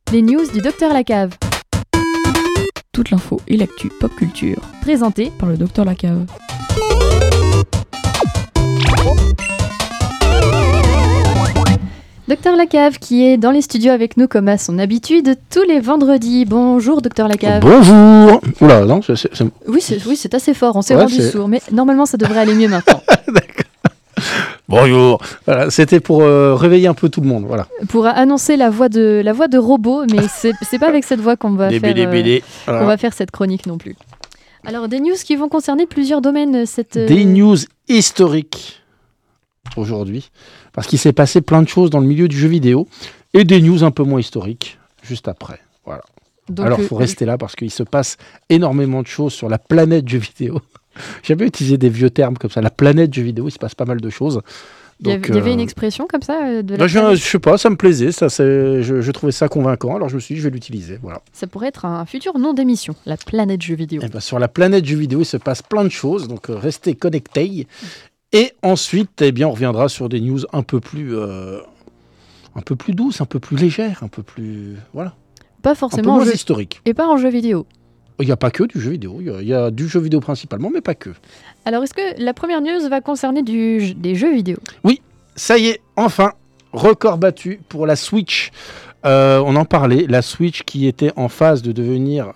Les news du Docteur Lacave. Toute l'info et l'actu pop culture. Présenté par le Docteur Lacave. Docteur Lacave qui est dans les studios avec nous comme à son habitude tous les vendredis. Bonjour Docteur Lacave. Bonjour. Oula, non, Oui, c'est assez fort, on s'est rendu sourd, mais normalement ça devrait aller mieux maintenant. D'accord. Bonjour. Voilà, c'était pour réveiller un peu tout le monde, voilà. Pour annoncer la voix de robot, mais c'est pas avec cette voix qu'on va voilà. qu'on va faire cette chronique non plus. Alors des news qui vont concerner plusieurs domaines Des news historiques aujourd'hui, parce qu'il s'est passé plein de choses dans le milieu du jeu vidéo, et des news un peu moins historiques juste après. Voilà. Donc, alors, il faut rester là parce qu'il se passe énormément de choses sur la planète jeu vidéo. J'avais utilisé des vieux termes comme ça, la planète jeu vidéo, il se passe pas mal de choses. Donc, il y avait une expression comme ça je sais pas, ça me plaisait, je trouvais ça convaincant, alors je me suis dit je vais l'utiliser. Voilà. Ça pourrait être un futur nom d'émission, la planète jeu vidéo. Et sur la planète jeu vidéo, il se passe plein de choses, donc restez connectés. Et ensuite, on reviendra sur des news un peu plus douces, un peu plus légères, un peu plus... Voilà. Pas forcément un peu moins historique. Et pas en jeu vidéo. Il n'y a pas que du jeu vidéo, il y a du jeu vidéo principalement, mais pas que. Alors, est-ce que la première news va concerner des jeux vidéo ? Oui, ça y est, enfin, record battu pour la Switch. On en parlait, la Switch qui est en phase de devenir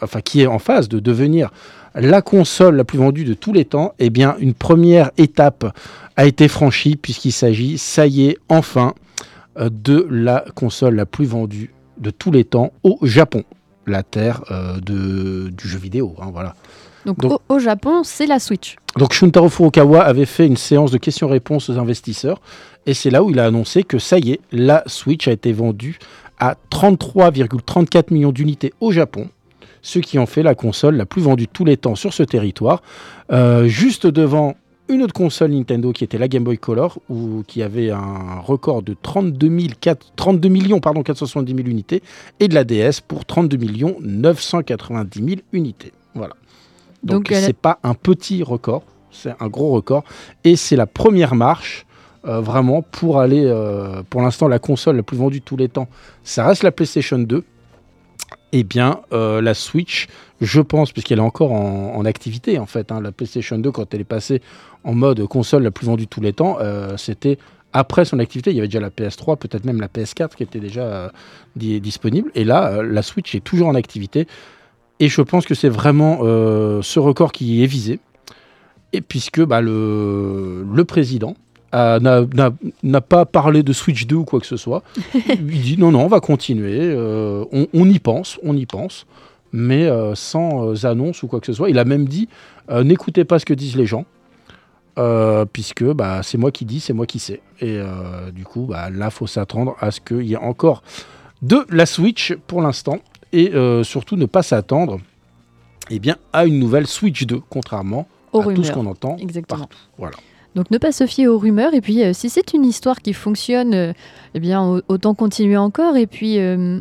la console la plus vendue de tous les temps. Eh bien, une première étape a été franchie puisqu'il s'agit, ça y est, enfin, de la console la plus vendue de tous les temps au Japon. La terre du jeu vidéo, voilà. Donc au Japon, c'est la Switch. Donc Shuntaro Furukawa avait fait une séance de questions-réponses aux investisseurs et c'est là où il a annoncé que ça y est, la Switch a été vendue à 33,34 millions d'unités au Japon, ce qui en fait la console la plus vendue de tous les temps sur ce territoire, juste devant une autre console Nintendo qui était la Game Boy Color, qui avait un record de 32 470 000 unités, et de la DS pour 32 990 000 unités. Voilà. Donc c'est pas un petit record, c'est un gros record, et c'est la première marche vraiment pour aller, pour l'instant la console la plus vendue de tous les temps, ça reste la PlayStation 2. Eh bien, la Switch, je pense, puisqu'elle est encore en activité, en fait, la PlayStation 2, quand elle est passée en mode console la plus vendue de tous les temps, c'était après son activité. Il y avait déjà la PS3, peut-être même la PS4 qui était déjà disponible. Et là, la Switch est toujours en activité. Et je pense que c'est vraiment ce record qui est visé. Et puisque le président n'a pas parlé de Switch 2 ou quoi que ce soit. Il dit non, on va continuer, on y pense, mais sans annonce ou quoi que ce soit. Il a même dit n'écoutez pas ce que disent les gens, puisque c'est moi qui dis, c'est moi qui sais. Et du coup, là, il faut s'attendre à ce qu'il y ait encore de la Switch pour l'instant, et surtout ne pas s'attendre à une nouvelle Switch 2, contrairement à tout ce qu'on entend partout. Voilà. Donc ne pas se fier aux rumeurs, et puis si c'est une histoire qui fonctionne, autant continuer encore. Et puis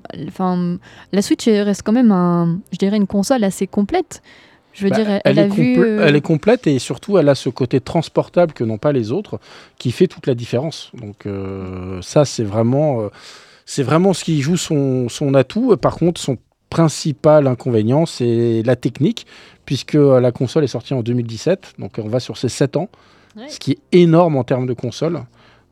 la Switch reste quand même une console assez complète. Je veux dire, elle est complète, et surtout elle a ce côté transportable que n'ont pas les autres, qui fait toute la différence. Donc ça c'est vraiment ce qui joue son atout. Par contre, son principal inconvénient, c'est la technique, puisque la console est sortie en 2017, donc on va sur ses 7 ans. Ouais. Ce qui est énorme en termes de console.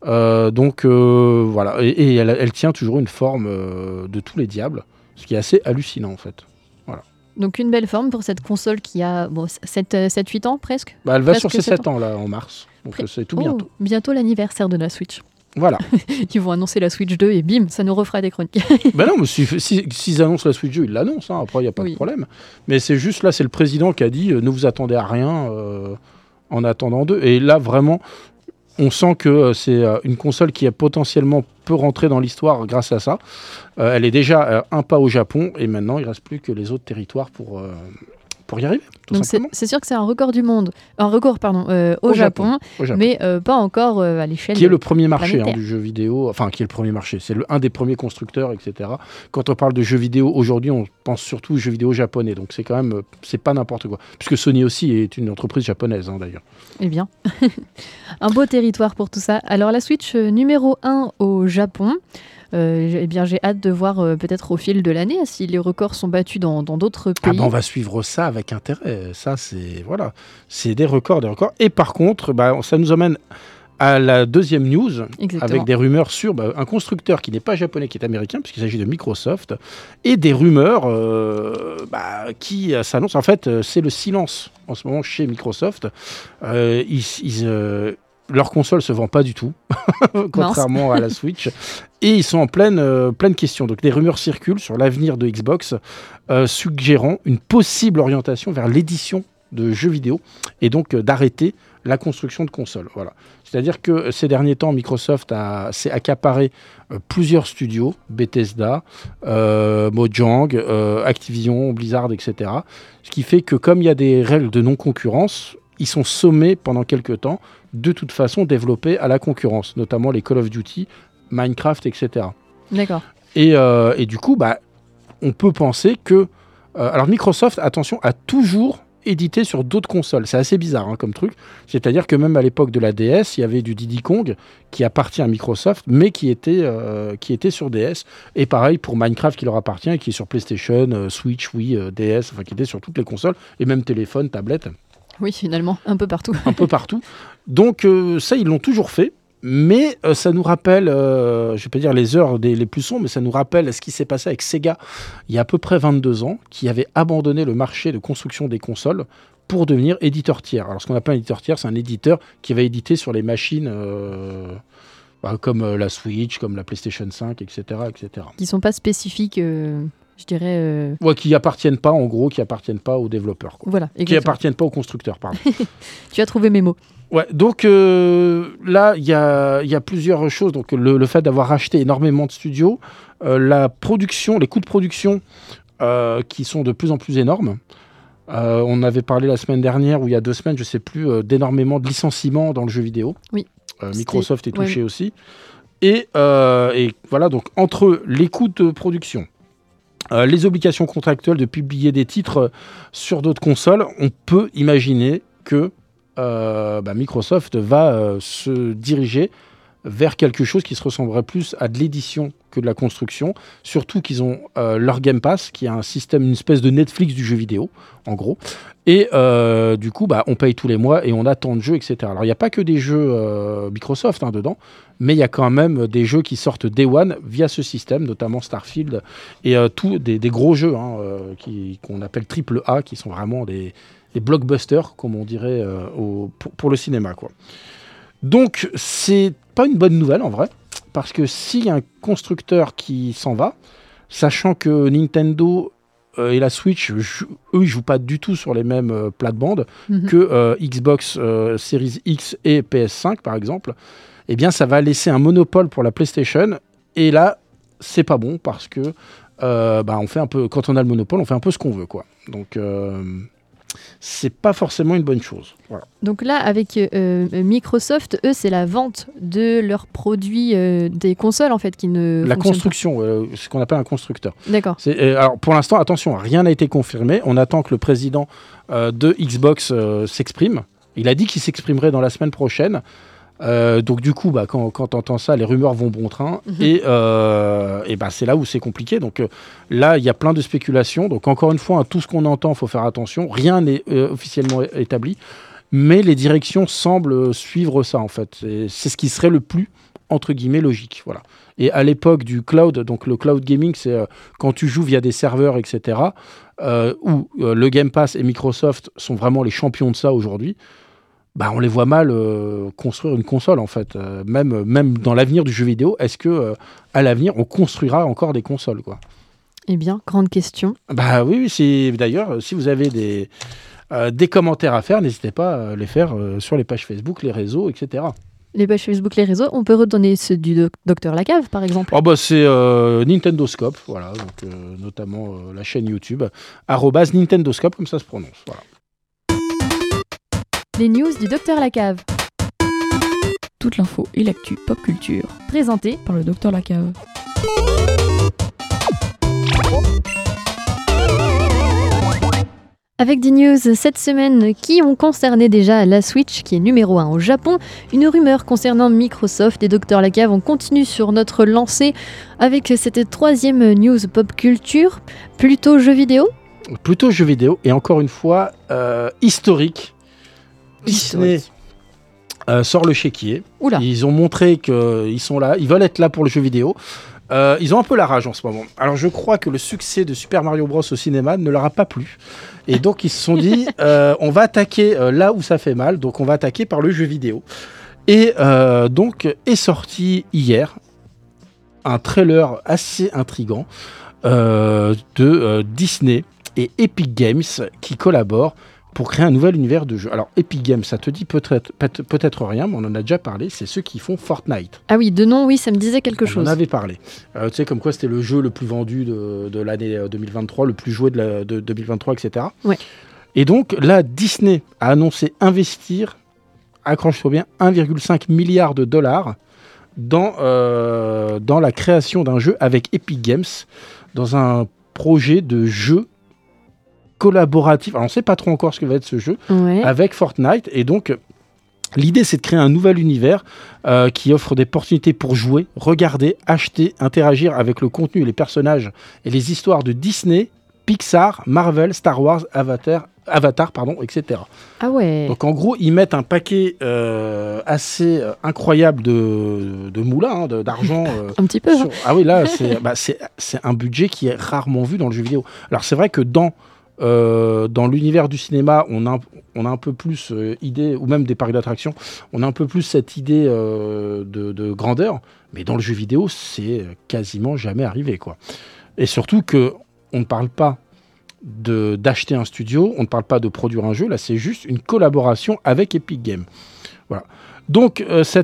Voilà. Et elle tient toujours une forme de tous les diables, ce qui est assez hallucinant en fait. Voilà. Donc une belle forme pour cette console qui a 7-8 ans presque. Elle va sur ses 7 ans là, en mars. Donc c'est tout bientôt. Bientôt l'anniversaire de la Switch. Voilà. Ils vont annoncer la Switch 2 et bim, ça nous refera des chroniques. Non, mais s'ils annoncent la Switch 2, ils l'annoncent. Après, il n'y a pas de problème. Mais c'est juste là, c'est le président qui a dit ne vous attendez à rien en attendant d'eux. Et là, vraiment, on sent que c'est une console qui potentiellement peut rentrer dans l'histoire grâce à ça. Elle est déjà un pas au Japon, et maintenant, il ne reste plus que les autres territoires pour y arriver. Donc c'est sûr que c'est un record du monde, au Japon, mais pas encore à l'échelle qui est le premier marché du jeu vidéo, qui est le premier marché, c'est un des premiers constructeurs, etc. Quand on parle de jeux vidéo aujourd'hui, on pense surtout aux jeux vidéo japonais, donc c'est quand même, c'est pas n'importe quoi, puisque Sony aussi est une entreprise japonaise d'ailleurs. Eh bien, un beau territoire pour tout ça. Alors la Switch numéro 1 au Japon, j'ai hâte de voir peut-être au fil de l'année si les records sont battus dans d'autres pays. On va suivre ça avec intérêt. Ça, c'est des records. Et par contre, ça nous emmène à la deuxième news, avec des rumeurs sur un constructeur qui n'est pas japonais, qui est américain, puisqu'il s'agit de Microsoft, et des rumeurs qui s'annoncent. En fait, c'est le silence en ce moment chez Microsoft. Leur console se vend pas du tout, contrairement à la Switch, et ils sont en pleine question. Donc des rumeurs circulent sur l'avenir de Xbox, suggérant une possible orientation vers l'édition de jeux vidéo, et donc d'arrêter la construction de consoles. Voilà. C'est-à-dire que ces derniers temps, Microsoft s'est accaparé plusieurs studios, Bethesda, Mojang, Activision, Blizzard, etc. Ce qui fait que comme il y a des règles de non-concurrence, ils sont sommés pendant quelques temps de toute façon développer à la concurrence, notamment les Call of Duty, Minecraft, etc. D'accord. Et du coup, on peut penser que... alors Microsoft, attention, a toujours édité sur d'autres consoles. C'est assez bizarre comme truc. C'est-à-dire que même à l'époque de la DS, il y avait du Diddy Kong qui appartient à Microsoft, mais qui était sur DS. Et pareil pour Minecraft qui leur appartient et qui est sur PlayStation, Switch, Wii, DS, enfin qui était sur toutes les consoles, et même téléphone, tablette. Oui, finalement, un peu partout. Un peu partout. Donc ça, ils l'ont toujours fait. Mais ça nous rappelle, je ne vais pas dire les heures les plus sombres, mais ça nous rappelle ce qui s'est passé avec Sega il y a à peu près 22 ans, qui avait abandonné le marché de construction des consoles pour devenir éditeur tiers. Alors ce qu'on appelle un éditeur tiers, c'est un éditeur qui va éditer sur les machines comme la Switch, comme la PlayStation 5, etc. etc. Qui ne sont pas spécifiques... je dirais... qui appartiennent pas, en gros, qui appartiennent pas aux développeurs. Quoi. Voilà, exactement. Qui appartiennent pas aux constructeurs, pardon. Tu as trouvé mes mots. Ouais, donc là, il y a plusieurs choses. Donc le fait d'avoir racheté énormément de studios, la production, les coûts de production qui sont de plus en plus énormes. On avait parlé la semaine dernière, ou il y a 2 semaines, je sais plus, d'énormément de licenciements dans le jeu vidéo. Oui. Microsoft est touché aussi. Et voilà, donc entre les coûts de production, les obligations contractuelles de publier des titres sur d'autres consoles, on peut imaginer que Microsoft va se diriger vers quelque chose qui se ressemblerait plus à de l'édition que de la construction, surtout qu'ils ont leur Game Pass, qui est un système, une espèce de Netflix du jeu vidéo, en gros. Et du coup, on paye tous les mois et on a tant de jeux, etc. Alors, il n'y a pas que des jeux Microsoft dedans, mais il y a quand même des jeux qui sortent Day One via ce système, notamment Starfield, et des gros jeux qu'on appelle AAA, qui sont vraiment des blockbusters, comme on dirait pour le cinéma, quoi. Donc, c'est pas une bonne nouvelle, en vrai, parce que s'il y a un constructeur qui s'en va, sachant que Nintendo et la Switch, eux, ils jouent pas du tout sur les mêmes plates-bandes que Xbox Series X et PS5, par exemple, eh bien, ça va laisser un monopole pour la PlayStation, et là, c'est pas bon, parce que on fait un peu, quand on a le monopole, on fait un peu ce qu'on veut, quoi. Donc... c'est pas forcément une bonne chose. Voilà. Donc là, avec Microsoft, eux, c'est la vente de leurs produits des consoles, en fait, qui ne la fonctionnent construction, ce qu'on appelle un constructeur. D'accord. Alors, pour l'instant, attention, rien n'a été confirmé. On attend que le président de Xbox s'exprime. Il a dit qu'il s'exprimerait dans la semaine prochaine. Donc du coup, quand on entend ça, les rumeurs vont bon train, et c'est là où c'est compliqué. Donc là, il y a plein de spéculations. Donc encore une fois, tout ce qu'on entend, il faut faire attention. Rien n'est officiellement établi, mais les directions semblent suivre ça, en fait. C'est ce qui serait le plus, entre guillemets, logique. Voilà. Et à l'époque du cloud, donc le cloud gaming, c'est quand tu joues via des serveurs, etc., où le Game Pass et Microsoft sont vraiment les champions de ça aujourd'hui. On les voit mal construire une console, en fait. Même dans l'avenir du jeu vidéo, est-ce que à l'avenir, on construira encore des consoles, quoi ? Eh bien, grande question. Oui. D'ailleurs, si vous avez des commentaires à faire, n'hésitez pas à les faire sur les pages Facebook, les réseaux, etc. Les pages Facebook, les réseaux, on peut redonner ceux du Docteur Lacave, par exemple. C'est Nintendo Scope, voilà, donc, notamment la chaîne YouTube, @NintendoScope, comme ça se prononce, voilà. Les news du Docteur Lacave. Toute l'info et l'actu pop culture. Présenté par le Docteur Lacave. Avec des news cette semaine qui ont concerné déjà la Switch, qui est numéro 1 au Japon, une rumeur concernant Microsoft et Dr Lacave. On continue sur notre lancée avec cette 3e news pop culture, plutôt jeux vidéo. Plutôt jeux vidéo, et encore une fois, historique. Disney sort le chéquier. Oula. Ils ont montré qu'ils sont là, ils veulent être là pour le jeu vidéo. Ils ont un peu la rage en ce moment. Alors je crois que le succès de Super Mario Bros au cinéma ne leur a pas plu. Et donc ils se sont dit, on va attaquer là où ça fait mal, donc on va attaquer par le jeu vidéo. Et donc est sorti hier un trailer assez intriguant de Disney et Epic Games qui collaborent pour créer un nouvel univers de jeu. Alors, Epic Games, ça te dit peut-être rien, mais on en a déjà parlé, c'est ceux qui font Fortnite. Ah oui, de nom, oui, ça me disait quelque chose. On en avait parlé. Tu sais, comme quoi c'était le jeu le plus vendu de l'année 2023, le plus joué de 2023, etc. Ouais. Et donc, là, Disney a annoncé investir, accroche-toi bien, 1,5 milliard de dollars dans la création d'un jeu avec Epic Games, dans un projet de jeu collaboratif. Alors on ne sait pas trop encore ce que va être ce jeu avec Fortnite, et donc l'idée c'est de créer un nouvel univers qui offre des opportunités pour jouer, regarder, acheter, interagir avec le contenu et les personnages et les histoires de Disney, Pixar, Marvel, Star Wars, Avatar, etc. Ah ouais. Donc en gros ils mettent un paquet assez incroyable de moulins, d'argent. Un petit peu. Ah oui, là c'est un budget qui est rarement vu dans le jeu vidéo. Alors c'est vrai que dans l'univers du cinéma, on a un peu plus idée, ou même des parcs d'attractions, on a un peu plus cette idée de grandeur, mais dans le jeu vidéo, c'est quasiment jamais arrivé, quoi. Et surtout qu'on ne parle pas d'acheter un studio, on ne parle pas de produire un jeu, là c'est juste une collaboration avec Epic Games. Voilà. Donc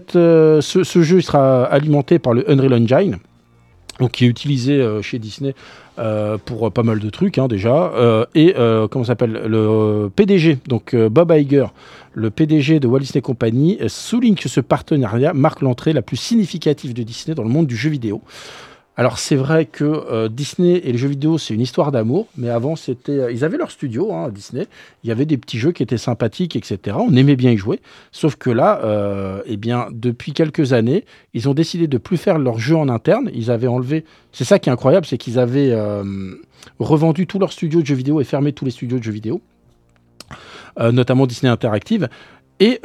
ce jeu sera alimenté par le Unreal Engine, donc qui est utilisé chez Disney pour pas mal de trucs déjà, et comment s'appelle le PDG, donc Bob Iger, le PDG de Walt Disney Company, souligne que ce partenariat marque l'entrée la plus significative de Disney dans le monde du jeu vidéo. Alors c'est vrai que Disney et les jeux vidéo c'est une histoire d'amour, mais avant ils avaient leur studio, Disney, il y avait des petits jeux qui étaient sympathiques, etc. On aimait bien y jouer, sauf que là, depuis quelques années, ils ont décidé de plus faire leurs jeux en interne. Ils avaient enlevé, c'est ça qui est incroyable, c'est qu'ils avaient revendu tous leurs studios de jeux vidéo et fermé tous les studios de jeux vidéo, notamment Disney Interactive, et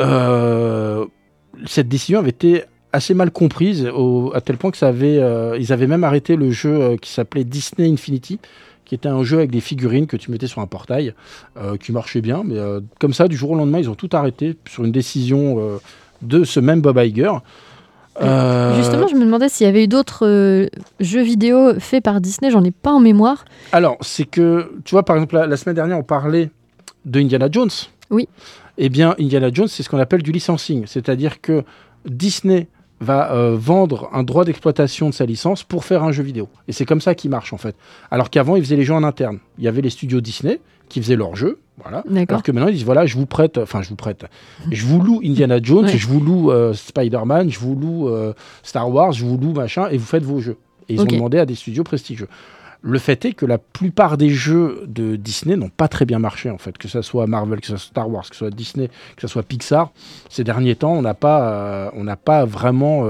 cette décision avait été assez mal comprise, à tel point que ils avaient même arrêté le jeu qui s'appelait Disney Infinity, qui était un jeu avec des figurines que tu mettais sur un portail, qui marchait bien, mais comme ça, du jour au lendemain, ils ont tout arrêté sur une décision de ce même Bob Iger. Justement, je me demandais s'il y avait eu d'autres jeux vidéo faits par Disney, j'en ai pas en mémoire. Alors, c'est que, tu vois, par exemple, la semaine dernière, on parlait de Indiana Jones. Oui. Eh bien, Indiana Jones, c'est ce qu'on appelle du licensing, c'est-à-dire que Disney va vendre un droit d'exploitation de sa licence pour faire un jeu vidéo. Et c'est comme ça qu'il marche, en fait. Alors qu'avant, ils faisaient les jeux en interne. Il y avait les studios Disney qui faisaient leurs jeux, voilà. Alors que maintenant, ils disent, voilà, je vous loue Indiana Jones, je vous loue Spider-Man, je vous loue Star Wars, je vous loue machin, et vous faites vos jeux. Et ils ont demandé à des studios prestigieux. Le fait est que la plupart des jeux de Disney n'ont pas très bien marché, en fait. Que ce soit Marvel, que ce soit Star Wars, que ce soit Disney, que ce soit Pixar. Ces derniers temps, on n'a pas vraiment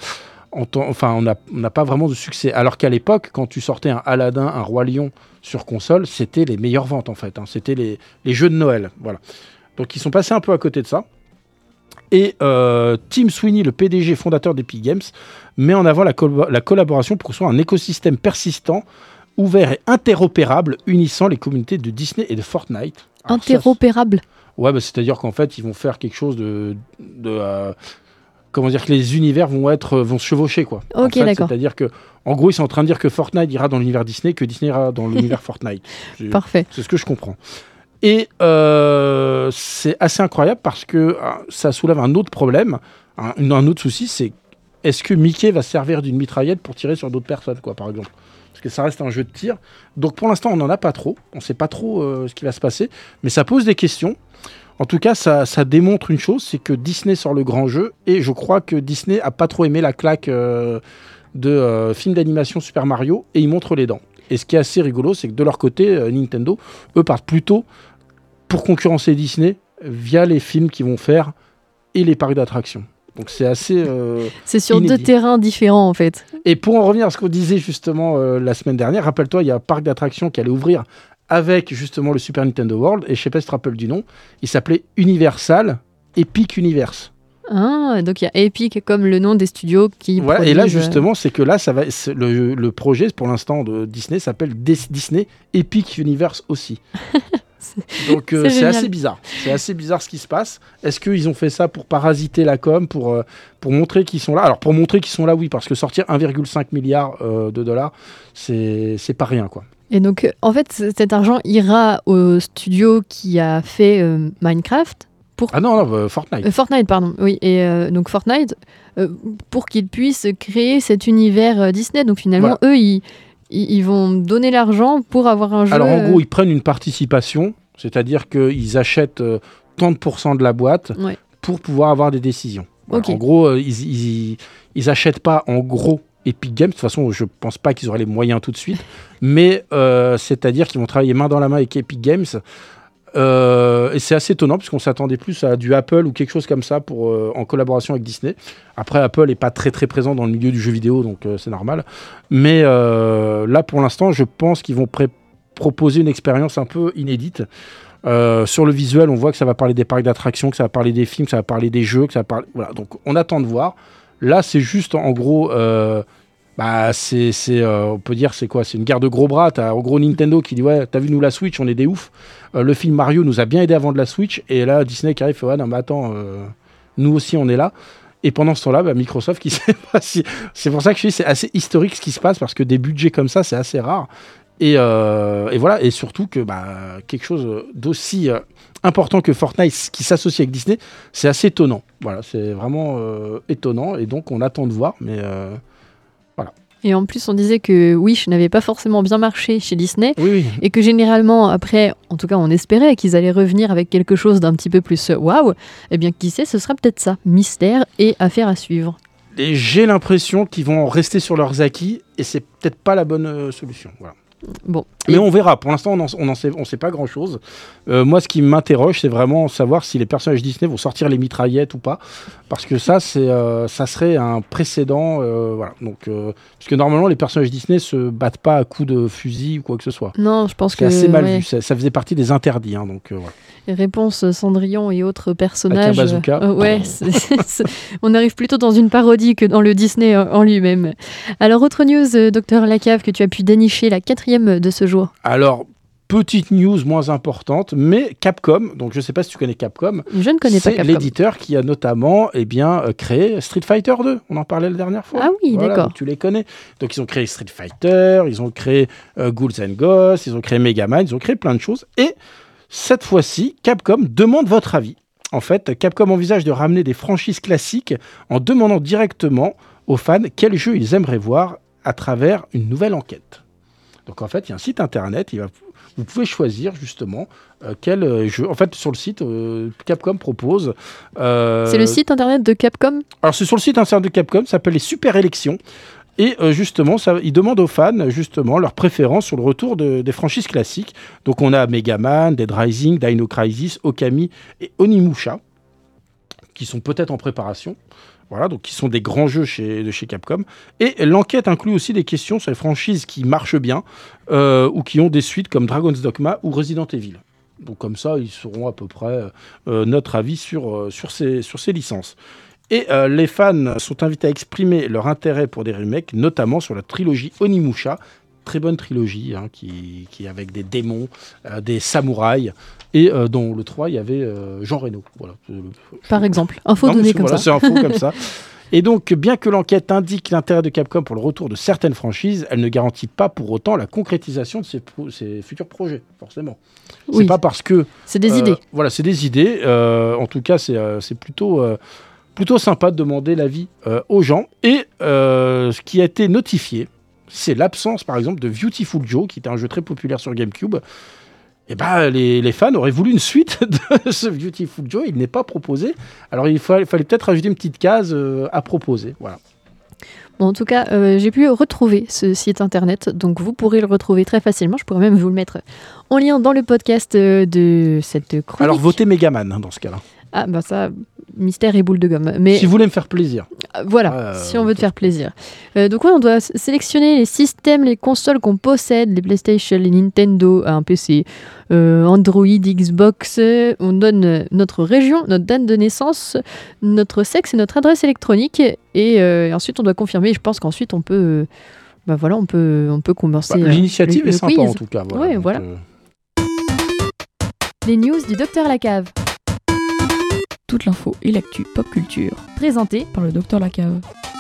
de succès. Alors qu'à l'époque, quand tu sortais un Aladdin, un Roi Lion sur console, c'était les meilleures ventes, en fait. C'était les jeux de Noël. Voilà. Donc, ils sont passés un peu à côté de ça. Et Tim Sweeney, le PDG fondateur d'Epic Games, met en avant la collaboration pour construire un écosystème persistant, ouvert et interopérable, unissant les communautés de Disney et de Fortnite. Alors interopérable. Ouais, c'est-à-dire qu'en fait, ils vont faire quelque chose comment dire, que les univers vont se chevaucher, quoi. Ok, d'accord. C'est-à-dire que, en gros, ils sont en train de dire que Fortnite ira dans l'univers Disney, que Disney ira dans l'univers Fortnite. Parfait. C'est ce que je comprends. Et c'est assez incroyable parce que ça soulève un autre problème, un autre souci, c'est est-ce que Mickey va se servir d'une mitraillette pour tirer sur d'autres personnes, quoi, par exemple ? Parce que ça reste un jeu de tir. Donc pour l'instant, on n'en a pas trop. On ne sait pas trop ce qui va se passer. Mais ça pose des questions. En tout cas, ça démontre une chose, c'est que Disney sort le grand jeu. Et je crois que Disney n'a pas trop aimé la claque de film d'animation Super Mario. Et ils montrent les dents. Et ce qui est assez rigolo, c'est que de leur côté, Nintendo, eux, partent plutôt pour concurrencer Disney via les films qu'ils vont faire et les parcs d'attractions. Donc c'est assez c'est sur inédit. 2 terrains différents en fait. Et pour en revenir à ce qu'on disait justement la semaine dernière, rappelle-toi, il y a un parc d'attractions qui allait ouvrir avec justement le Super Nintendo World, et je sais pas si tu te rappelles du nom, il s'appelait Universal Epic Universe. Ah, donc il y a Epic comme le nom des studios qui Voilà, et là justement, c'est que là, le projet pour l'instant de Disney s'appelle Disney Epic Universe aussi. Donc c'est assez bizarre. C'est assez bizarre ce qui se passe. Est-ce qu'ils ont fait ça pour parasiter la com, pour montrer qu'ils sont là? Alors pour montrer qu'ils sont là, oui, parce que sortir 1,5 milliard de dollars, c'est pas rien, quoi. Et donc en fait cet argent ira au studio qui a fait Minecraft. Ah non, Fortnite. Fortnite, pardon, oui. Et donc Fortnite, pour qu'ils puissent créer cet univers Disney. Donc finalement, eux, ils vont donner l'argent pour avoir un jeu. Alors en gros, ils prennent une participation, c'est-à-dire qu'ils achètent tant de pourcents de la boîte pour pouvoir avoir des décisions. Voilà. Okay. En gros, ils achètent pas en gros Epic Games. De toute façon, je pense pas qu'ils auraient les moyens tout de suite. Mais c'est-à-dire qu'ils vont travailler main dans la main avec Epic Games. Et c'est assez étonnant puisqu'on s'attendait plus à du Apple ou quelque chose comme ça en collaboration avec Disney. Après, Apple n'est pas très très présent dans le milieu du jeu vidéo, donc c'est normal. Mais là, pour l'instant, je pense qu'ils vont proposer une expérience un peu inédite. Sur le visuel, on voit que ça va parler des parcs d'attractions, que ça va parler des films, que ça va parler des jeux, que ça va parler... Voilà, donc on attend de voir. Là, c'est juste en gros... on peut dire c'est quoi? C'est une guerre de gros bras. T'as en gros Nintendo qui dit ouais, t'as vu nous la Switch, on est des oufs. Le film Mario nous a bien aidé à vendre la Switch, et là Disney qui arrive fait ouais non mais attends, nous aussi on est là. Et pendant ce temps-là, Microsoft qui sait pas si... C'est pour ça que je dis c'est assez historique ce qui se passe, parce que des budgets comme ça c'est assez rare. Et voilà, et surtout que quelque chose d'aussi important que Fortnite qui s'associe avec Disney, c'est assez étonnant. Voilà, c'est vraiment étonnant, et donc on attend de voir, mais voilà. Et en plus, on disait que Wish n'avait pas forcément bien marché chez Disney, oui. Et que généralement, après, en tout cas, on espérait qu'ils allaient revenir avec quelque chose d'un petit peu plus waouh. Eh bien, qui sait, ce sera peut-être ça, mystère et affaire à suivre. Et j'ai l'impression qu'ils vont rester sur leurs acquis, et c'est peut-être pas la bonne solution. Voilà. Bon. Mais on verra. Pour l'instant, on sait pas grand-chose. Moi, ce qui m'interroge, c'est vraiment savoir si les personnages Disney vont sortir les mitraillettes ou pas. Parce que ça serait un précédent. Voilà. Donc, parce que normalement, les personnages Disney se battent pas à coups de fusil ou quoi que ce soit. Non, je pense que c'est assez mal vu. Ça faisait partie des interdits. Hein, donc, voilà. Les réponses Cendrillon et autres personnages. Avec un bazooka. Ouais, on arrive plutôt dans une parodie que dans le Disney en lui-même. Alors, autre news, Docteur Lacave, que tu as pu dénicher, la 4e de ce jour. Alors, petite news moins importante, mais Capcom, donc je ne sais pas si tu connais Capcom. Je ne connais pas Capcom. C'est l'éditeur qui a notamment créé Street Fighter 2. On en parlait la dernière fois. Ah oui, voilà, d'accord. Donc tu les connais. Donc ils ont créé Street Fighter, ils ont créé Ghouls and Ghosts, ils ont créé Mega Man, ils ont créé plein de choses. Et cette fois-ci, Capcom demande votre avis. En fait, Capcom envisage de ramener des franchises classiques en demandant directement aux fans quels jeux ils aimeraient voir à travers une nouvelle enquête. Donc en fait, il y a un site internet, vous pouvez choisir justement quel jeu. En fait, sur le site, Capcom propose... C'est le site internet de Capcom ? Alors c'est sur le site internet de Capcom, ça s'appelle les Super Élections. Et justement, ils demandent aux fans justement leurs préférences sur le retour des franchises classiques. Donc on a Mega Man, Dead Rising, Dino Crisis, Okami et Onimusha, qui sont peut-être en préparation. Voilà, donc qui sont des grands jeux de chez Capcom. Et l'enquête inclut aussi des questions sur les franchises qui marchent bien ou qui ont des suites comme Dragon's Dogma ou Resident Evil. Donc comme ça, ils sauront à peu près notre avis sur ces licences. Et les fans sont invités à exprimer leur intérêt pour des remakes, notamment sur la trilogie Onimusha. Très bonne trilogie, hein, qui est avec des démons, des samouraïs, et dans le 3, il y avait Jean Reno. Voilà. Par exemple, info donnée comme ça. C'est info comme ça. Et donc, bien que l'enquête indique l'intérêt de Capcom pour le retour de certaines franchises, elle ne garantit pas pour autant la concrétisation de ses futurs projets, forcément. Oui. C'est pas parce que... C'est des idées. Voilà, c'est des idées. En tout cas, c'est plutôt sympa de demander l'avis aux gens. Et ce qui a été notifié, c'est l'absence, par exemple, de Beautiful Joe, qui était un jeu très populaire sur GameCube. Et les fans auraient voulu une suite de ce Beautiful Joe. Il n'est pas proposé. Alors, il fallait peut-être rajouter une petite case à proposer. Voilà. Bon, en tout cas, j'ai pu retrouver ce site internet, donc vous pourrez le retrouver très facilement. Je pourrais même vous le mettre en lien dans le podcast de cette chronique. Alors votez Megaman dans ce cas-là. Ah bah ça, mystère et boule de gomme. Mais si vous voulez me faire plaisir. Voilà, si on veut te faire plaisir. Donc on doit sélectionner les systèmes, les consoles qu'on possède, les PlayStation, les Nintendo, un PC, Android, Xbox. On donne notre région, notre date de naissance, notre sexe et notre adresse électronique. Et ensuite on doit confirmer. Je pense qu'ensuite on peut, on peut commencer. L'initiative est sympa quiz. en tout cas. Voilà, voilà. Les news du Docteur Lacave. Toute l'info et l'actu pop culture. Présenté par le Docteur Lacave.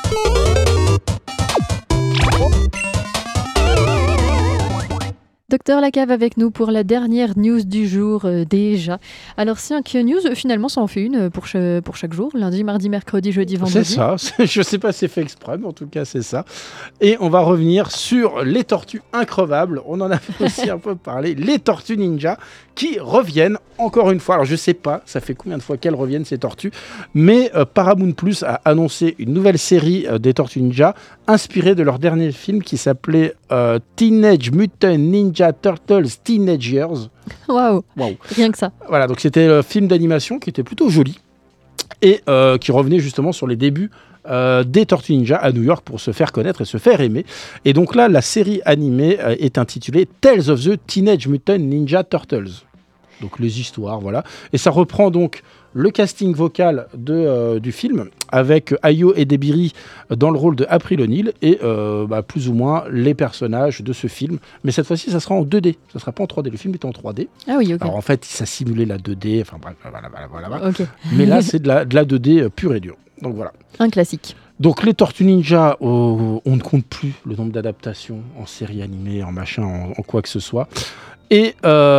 Docteur Lacave avec nous pour la dernière news du jour déjà. Alors 5 news, finalement ça en fait une pour chaque jour, lundi, mardi, mercredi, jeudi, vendredi. C'est ça, je sais pas si c'est fait exprès, mais en tout cas c'est ça. Et on va revenir sur les tortues increvables, on en a aussi un peu parlé, les tortues ninja qui reviennent encore une fois. Alors je sais pas, ça fait combien de fois qu'elles reviennent ces tortues, mais Paramount Plus a annoncé une nouvelle série des tortues ninja inspirée de leur dernier film qui s'appelait Teenage Mutant Ninja Turtles Teenage Years. Waouh, rien que ça. Voilà, donc c'était un film d'animation qui était plutôt joli et qui revenait justement sur les débuts des Tortues Ninja à New York pour se faire connaître et se faire aimer. Et donc là, la série animée est intitulée Tales of the Teenage Mutant Ninja Turtles. Donc les histoires, voilà. Et ça reprend donc le casting vocal du film avec Ayo Edebiri dans le rôle de April O'Neil et plus ou moins les personnages de ce film. Mais cette fois-ci, ça sera en 2D. Ça ne sera pas en 3D. Le film est en 3D. Ah oui, ok. Alors en fait, ça simulait la 2D. Enfin bref, voilà. Okay. Mais là, c'est de la 2D pure et dure. Donc voilà. Un classique. Donc les Tortues Ninja, on ne compte plus le nombre d'adaptations en série animée, en machin, en quoi que ce soit. Et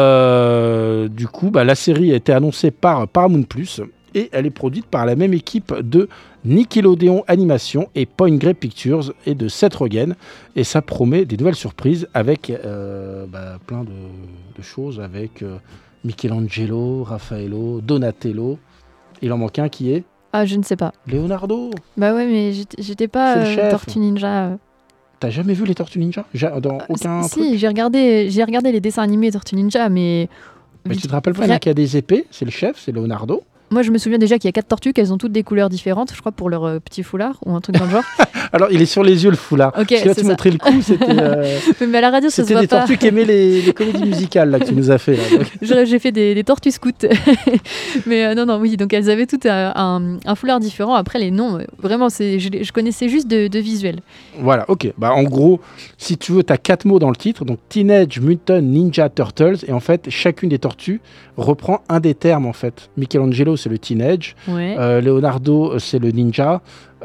du coup, la série a été annoncée par Paramount Plus et elle est produite par la même équipe de Nickelodeon Animation et Point Grey Pictures et de Seth Rogen. Et ça promet des nouvelles surprises avec plein de choses, avec Michelangelo, Raffaello, Donatello. Il en manque un qui est... Ah, je ne sais pas. Leonardo. Bah ouais, mais j'étais pas Tortue Ninja. T'as jamais vu les Tortues Ninja dans aucun truc? Si, j'ai regardé les dessins animés Tortues Ninja, mais... Mais tu te rappelles pas, il y en a qui a des épées, c'est le chef, c'est Leonardo. Moi, je me souviens déjà qu'il y a 4 tortues, qu'elles ont toutes des couleurs différentes, je crois, pour leur petit foulard ou un truc dans le genre. Alors, il est sur les yeux, le foulard. Ok, parce que là, tu montrais le coup, c'était... mais à la radio, ça se voit pas. C'était des tortues qui aimaient les comédies musicales là, que tu nous as fait. Là, j'ai fait des tortues scouts. Mais non, oui, donc elles avaient toutes un foulard différent. Après, les noms, vraiment, je connaissais juste de visuel. Voilà, ok. En gros, si tu veux, tu as 4 mots dans le titre. Donc, Teenage Mutant Ninja Turtles. Et en fait, chacune des tortues reprend un des termes, en fait. Michelangelo, c'est le teenage. Ouais. Leonardo, c'est le ninja.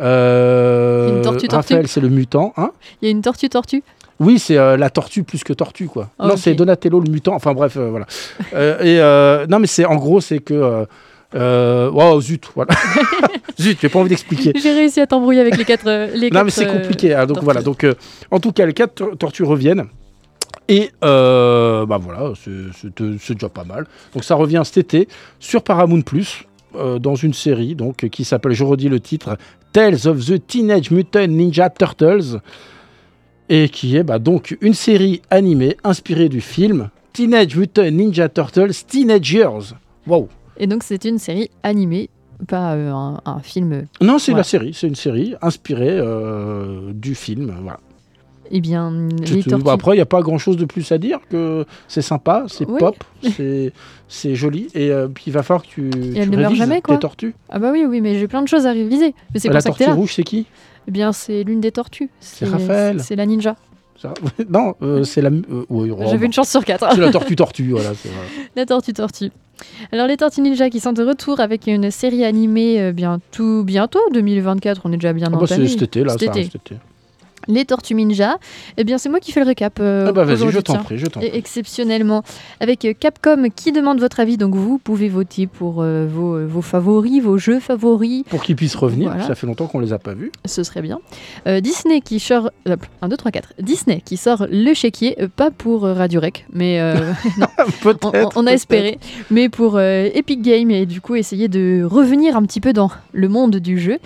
Raphaël, c'est le mutant. Hein, il y a une tortue. Oui, c'est la tortue plus que tortue, quoi. Oh, non, okay. C'est Donatello, le mutant. Enfin, bref, voilà. Non, mais c'est en gros, c'est que... zut, voilà. Zut, j'ai pas envie d'expliquer. J'ai réussi à t'embrouiller avec les quatre. Non, mais c'est compliqué. Donc tortues. Voilà. Donc, en tout cas, les 4 tortues reviennent. Et voilà, c'est déjà pas mal. Donc ça revient cet été sur Paramount Plus dans une série donc qui s'appelle, je redis le titre, Tales of the Teenage Mutant Ninja Turtles, et qui est donc une série animée inspirée du film Teenage Mutant Ninja Turtles Teenage Years. Wow. Et donc c'est une série animée, pas un film. Non, c'est la série, c'est une série inspirée du film, voilà. Eh bien, les tortues... Après, il n'y a pas grand-chose de plus à dire, que c'est sympa, c'est pop, c'est joli, et puis il va falloir que tu révises jamais, tes tortues. Ah bah oui, mais j'ai plein de choses à réviser. Mais c'est pour ça que t'es là. La tortue rouge, c'est qui? Eh bien, c'est l'une des tortues. C'est Raphaël. C'est la ninja. Ça... Non, c'est la... J'avais une chance sur 4. C'est la tortue, voilà. La tortue. Alors, les Tortues Ninja qui sont de retour avec une série animée bientôt, 2024, on est déjà bien entamé. C'est cet été, là, cet été. Les Tortues Ninja, eh bien c'est moi qui fais le récap. Vas-y, je t'en prie. Exceptionnellement, avec Capcom qui demande votre avis, donc vous pouvez voter pour vos favoris, vos jeux favoris. Pour qu'ils puissent revenir, ça fait longtemps qu'on les a pas vus. Ce serait bien. Disney qui sort... 1, 2, 3, 4. Disney qui sort le chéquier, pas pour Radio Rec, mais non, on a espéré, mais pour Epic Games, et du coup essayer de revenir un petit peu dans le monde du jeu.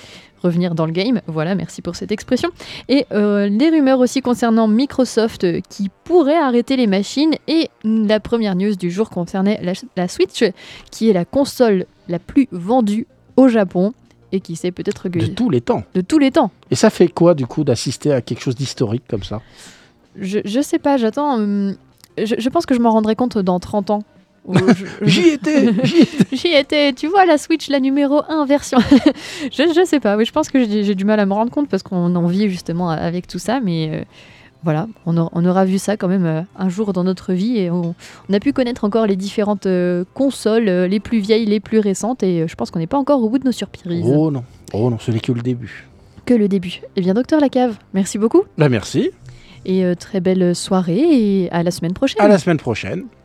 revenir dans le game. Voilà, merci pour cette expression. Et des rumeurs aussi concernant Microsoft qui pourrait arrêter les machines. Et la première news du jour concernait la Switch, qui est la console la plus vendue au Japon. Et qui sait peut-être que... De tous les temps. De tous les temps. Et ça fait quoi, du coup, d'assister à quelque chose d'historique comme ça ? Je sais pas, j'attends... Je pense que je m'en rendrai compte dans 30 ans. J'y étais. Tu vois, la Switch, la numéro 1 version. je sais pas, oui, je pense que j'ai du mal à me rendre compte parce qu'on en vit justement avec tout ça, mais... Voilà, on aura vu ça quand même un jour dans notre vie et on a pu connaître encore les différentes consoles, les plus vieilles, les plus récentes et je pense qu'on n'est pas encore au bout de nos surprises. Oh non, ce n'est que le début. Que le début. Eh bien, Docteur Lacave, merci beaucoup. Merci. Et très belle soirée et à la semaine prochaine. À la semaine prochaine.